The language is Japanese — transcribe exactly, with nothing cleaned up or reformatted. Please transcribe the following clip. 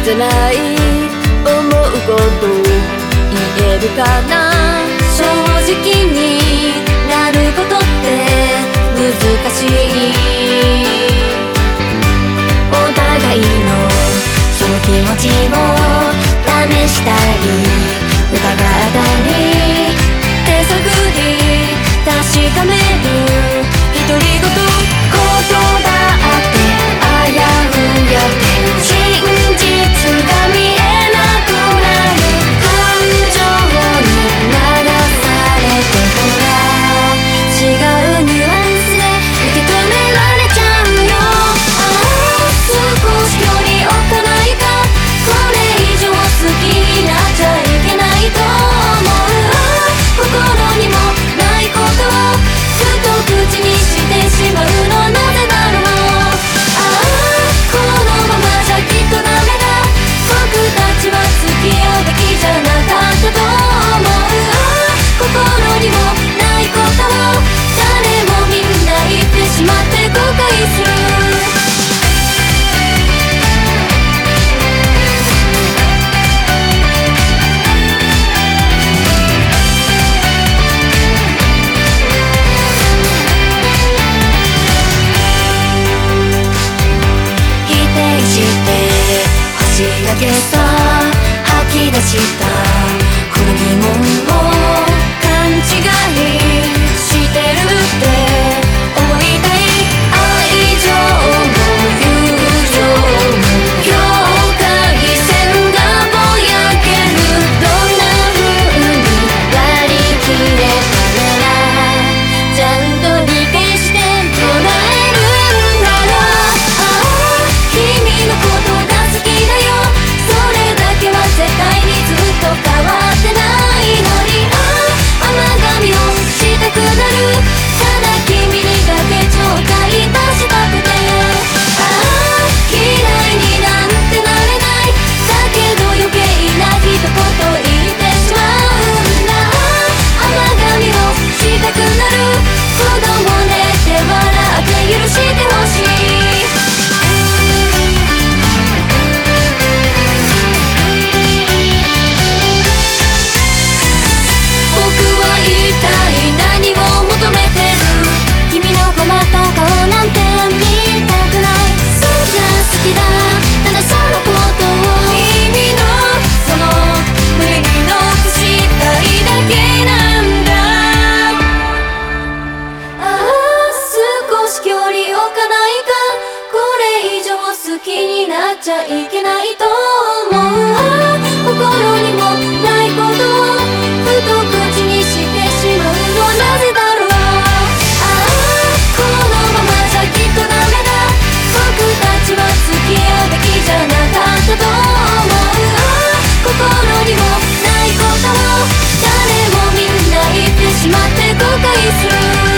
辛い思うこと言えるかな。正直になることって難しい。お互いのその気持ちを試したり疑ったり手探り確かめる独り言。言葉ってあやふやで真実が見えなくなる。感情に流されてほら違うニュアンスで受け止められちゃうよ。ああ少し距離置かないか。これ以上好きになっちゃいけないと思う。心にもないことをふと口にしてしまうのなぜだろう。ああこのままじゃきっとダメだ。僕たちは付き合うべきじゃなかったと思う。心にもないことを誰もみんな言ってしまって後悔する。星だけさ吐き出したこの疑問を勘違いしてるって思いたい。愛情も友情も境界線がぼやける。どんな風に割り切れたならちゃんと理解してもらえるんだろう。ああ君のことが好きだよ。それだけは絶対にずっと変わってないのに。ああ甘噛みをしたくなる。ただ君にだけちょっかい出したくて。ああ嫌いになんてなれない。だけど余計な一言言ってしまうんだ。甘噛みをしたくなる。子供寝て笑って許してほしい。一体何を求めてる。君の困った顔なんて見たくない。そんな好きだただそのことを君のその胸に残したいだけなんだ。ああ少し距離置かないか。これ以上好きになっちゃいけないと思う。ああ心にもないことをふと口にしてしまうのなぜだろう。ああこのままじゃきっとダメだ。僕たちは付き合うべきじゃなかったと思う。心にもないことを誰もみんな言ってしまって後悔する。